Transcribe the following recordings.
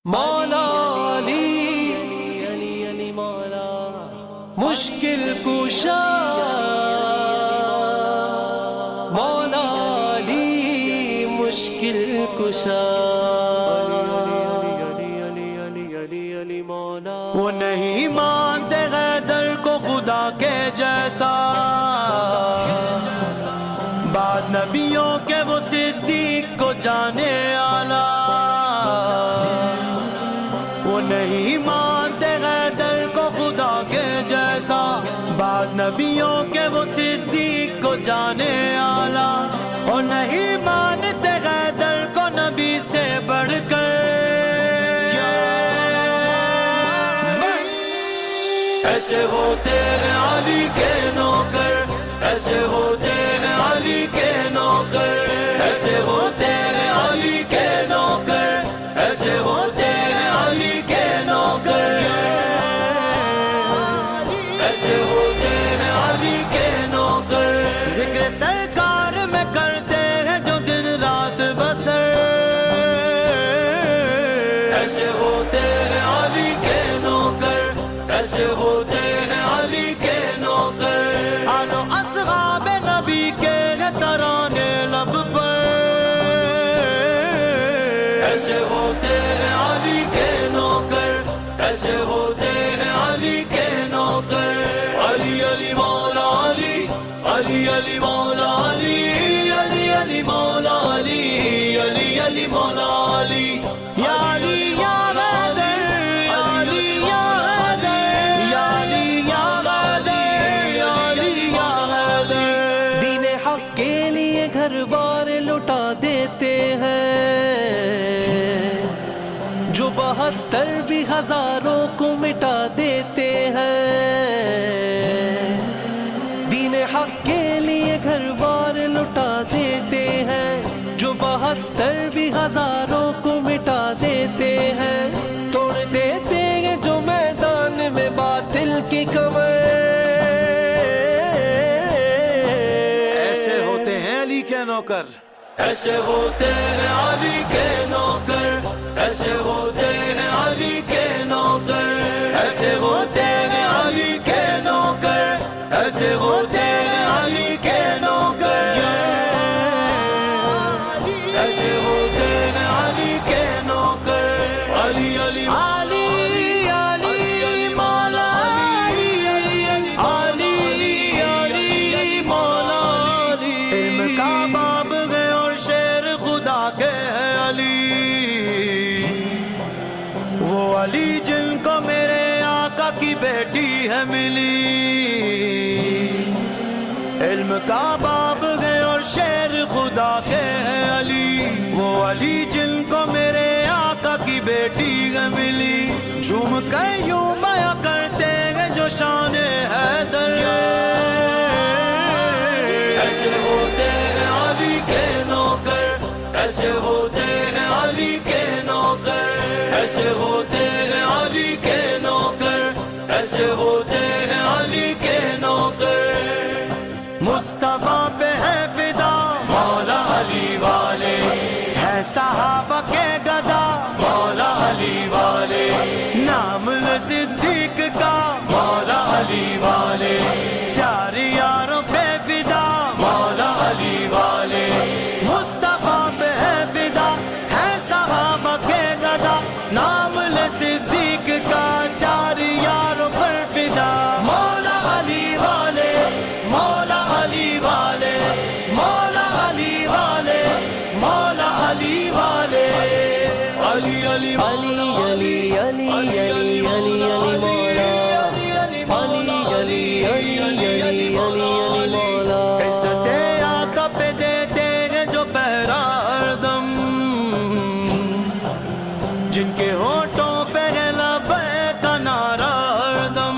مولا علی مشکل کشا، مولا علی مشکل کشا، وہ نہیں مانتے حیدر کو خدا کے جیسا، بعد نبیوں کے وہ صدیق کو جانے آلہ، وہ نہیں مانتے حیدر کو خدا کے جیسا، بعد نبیوں کے وہ صدیق کو جانے آلہ، اور نہیں مانتے حیدر کو نبی سے بڑھ کر، ایسے ہوتے ہیں علی کے نوکر، ایسے ہوتے ہیں علی کے نوکر، ایسے ہوتے ہیں علی کے نوکر، ایسے ہوتے ہیں علی کے نوکر، ایسے ہوتے ہیں علی کے نوکر، ذکر سرکار میں کرتے ہیں جو دن رات بسر، ایسے ہوتے ہیں علی کے نوکر، ایسے ہوتے ہیں علی کے نوکر، آنو اصحاب نبی کے ترانے لب پر، ایسے ہوتے ہیں علی کے نوکر، ایسے ہوتے ہیں علی کے نوکر، علی علی مولا علی، علی علی مولا علی، علی علی مولا علی، علی علی مولا علی، یا علی یا حیدر، یا علی یا حیدر، یا علی یا حیدر، یا علی یا حیدر، دین حق کے لیے گھر بار لٹا دیتے ہیں، جو 72 بھی ہزاروں کو مٹا دیتے ہیں، دین حق کے لیے گھر بار لٹا دیتے ہیں، جو 72 بھی ہزاروں کو مٹا دیتے ہیں، توڑ دیتے ہیں جو میدان میں باطل کی کمر، ایسے ہوتے ہیں علی کے نوکر، ایسے ہوتے ہیں علی کے نوکر، ایسے ہوتے ہیں علی کے نوکر، ایسے ہوتے ہیں علی کے نوکر، ایسے ہوتے ہیں علی کے نوکر، ایسے ہوتے ہیں علی کے نوکر، علی علی علی علی مولا علی، علی علی مولا علی، علم کا باب ہے اور شیر خدا کے ہے علی، وہ علی جن کو میرے آقا کی بیٹی ہے ملی، علم کا باب ہے اور شیر خدا کے ہے علی، وہ علی جن کو میرے آقا کی بیٹی ہے ملی، جھوم کر یوں بیاں کرتے ہیں جو شان حیدر، ایسے ہوتے ہیں علی کے نوکر، ایسے ہوتے ہیں علی کے نوکر، ایسے ہوتے ہیں علی کے نوکر، ایسے ہوتے ہیں علی کے نوکر، مصطفیٰ پہ ہے فدا مولا علی والے، ہے صحابہ کے گدا مولا علی والے، نام صدیق کا مولا علی والے، چار یاروں پہ فدا مولا علی والے، مصطفیٰ پہ ہے فدا، ہے صحابہ کے گدا، نام صدیق کا، چار یاروں پر فدا، مولا علی والے، مولا علی والے، مولا علی والے، مولا علی والے، علی علی علی علی علی علی علی علی مولا، علی علی علی علی علی مولا، عزت آقا پہ دیتے ہیں جو پہرا ہر دم، جن کے ہونٹوں پہ ہے لبیک کا نعرہ ہر دم،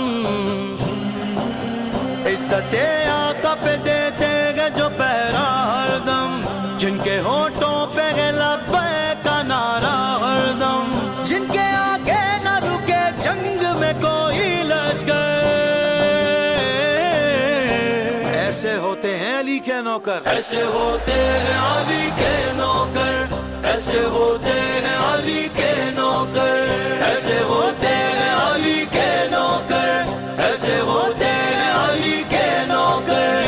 عزت آقا پہ دیتے ہیں جو پہرا ہر دم، جن کے ہونٹوں پہ ہے لبیک کا نعرہ ہر دم، جن کے آگے نہ رکے جنگ میں کوئی لشکر، ایسے ہوتے ہیں علی کے نوکر، ایسے ہوتے ہیں علی کے نوکر، ایسے ہوتے ہیں علی کے نوکر، ایسے ہوتے ہیں علی کے نوکر، ایسے ہوتے ہیں علی کے نوکر،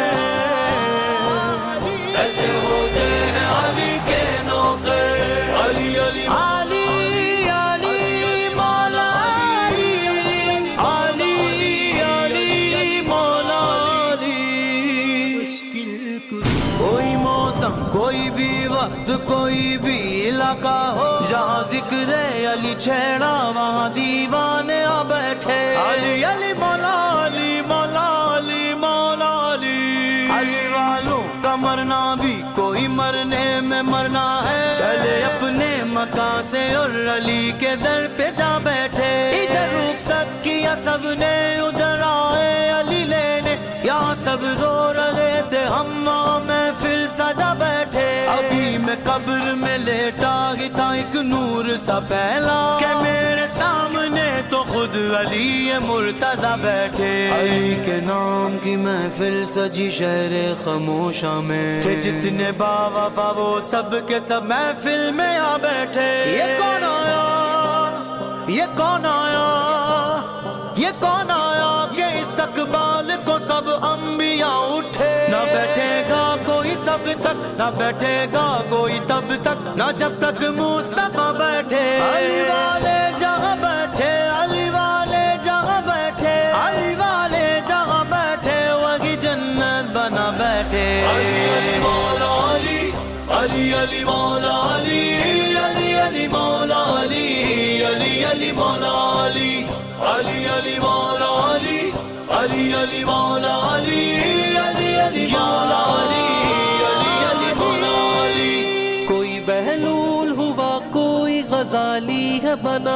ایسے ہوتے ہیں علی کے نوکر، علی علی علی علی مولا علی علی علی مولا علی۔ مشکل کوئی موسم، کوئی بھی وقت، کوئی بھی علاقہ ہو، جہاں ذکر علی چھیڑا وہاں دیوانے آ بیٹھے، علی علی مولا علی مولا علی مولا علی۔ علی والوں کا مرنا بھی کوئی مرنے میں مرنا ہے، چلے اپنے مکان سے اور علی کے در پہ جا بیٹھے، ادھر رخصت کیا سب نے ادھر آئے علی لینے، یہاں سب رو رہے تھے ہم وہاں محفل سجا بیٹھے، ابھی میں قبر میں لیٹا ہی تھا ایک نور سا پہلا کہ میرے سامنے تو خود علی مرتضیٰ بیٹھے، علی کے نام کی محفل سجی شہر خاموشہ میں، کہ جتنے باوفا وہ سب کے سب محفل میں آ بیٹھے، یہ کون آیا یہ کون آیا یہ کون آیا کہ استقبال کو سب انبیاء اٹھے، نہ بیٹھے گا کوئی تب تک، نہ بیٹھے گا کوئی تب تک، نہ جب تک مصطفیٰ بیٹھے، علی والے جہاں بیٹھے، علی والے جہاں بیٹھے، علی والے جہاں بیٹھے وہی جنت بنا بیٹھے، علی علی مولا علی علی علی مولا علی علی علی مولا علی علی علی مولا علی علی علی مولا علی علی علی مولا علی علی علی مولا علی علی علی مولا علی۔ کوئی بہلول ہوا کوئی غزالی ہے بنا،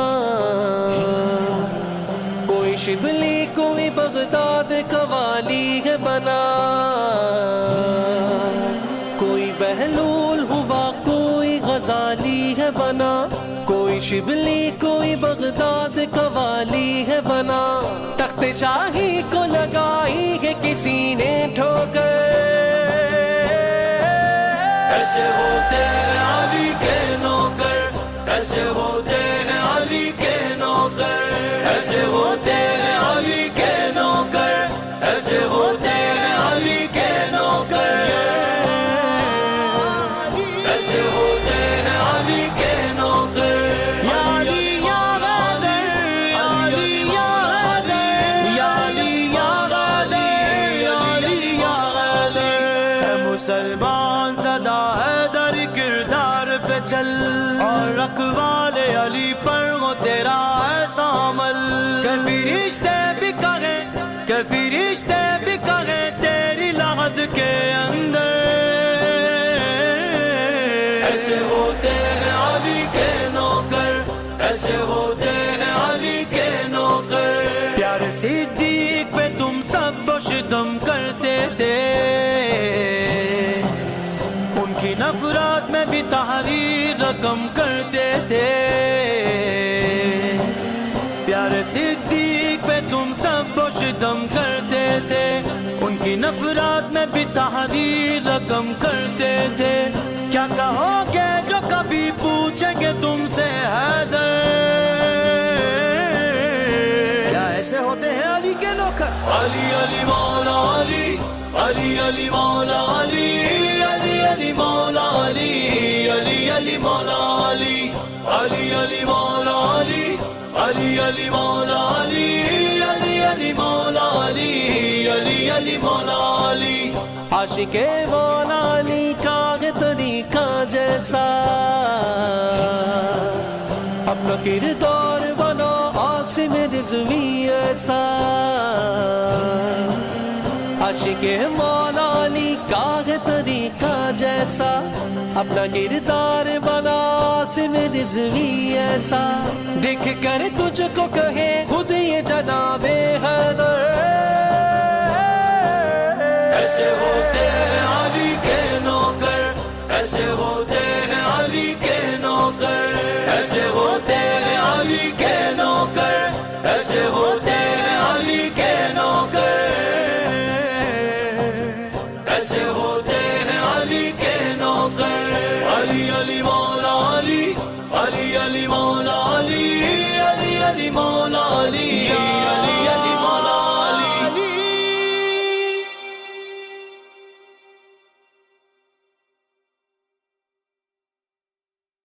کوئی شبلی کوئی بغداد قوالی ہے بنا، کوئی بہلول ہوا کوئی غزالی ہے بنا، کوئی شبلی کوئی بغداد قوالی ہے بنا، تخت شاہی کو لگائی ہے کسی نے ٹھوکر، ایسے ہوتے ہیں علی کے نوکر، ایسے ہوتے ہیں علی کے نوکر، ایسے ہوتے ہیں علی کے نوکر، ایسے ہوتے ہیں علی کے نوکر، ایسے ہوتے ہیں علی کے نوکر، یا علی یا غادر یا علی یا غادر یا علی یا غادر یا علی یا غادر۔ اے مسلمان صدا حیدر کردار پہ چل، اور اقوال علی پر وہ تیرا ایسا عمل، کہ فرشتے بھی کہیں کہ فرشتے بھی کہیں تیری لحد کے اندر، ایسے ہوتے ہیں علی کے نوکر، ایسے ہوتے ہیں علی کے نوکر۔ پیارے صدیق پہ تم سب ستم کرتے تھے، ان کی نفرت میں بھی تحریر رقم کرتے تھے، پیارے صدیق پہ تم سب ستم کرتے تھے، ان کی نفرت میں بھی تحریر رقم کرتے تھے، کیا کہو گے جو کبھی پوچھیں گے تم سے حیدر، کیا ایسے ہوتے ہیں علی کے نوکر، علی علی مولا علی علی علی مولا علی علی علی مولا علی علی علی مولا علی علی علی مولا علی علی علی مولا علی علی علی مولا علی علی علی مولا علی۔ عاشق مولا علی کا طریقہ جیسا، اپنا کردار بنا عاصم رضوی ایسا، عاشق مولا علی کا طریقہ جیسا، اپنا کردار بنا عاصم رضوی ایسا، دیکھ کر تجھ کو کہے خود یہ جناب حیدر، ایسے ہوتے ہیں علی کے نوکر، ایسے ہوتے ہیں علی کے نوکر، ایسے ہوتے ہیں علی کے نوکر، ایسے ہوتے ہیں علی کے نوکر، ایسے ہوتے ہیں علی کے نوکر۔ علی علی مولا علی علی علی مولا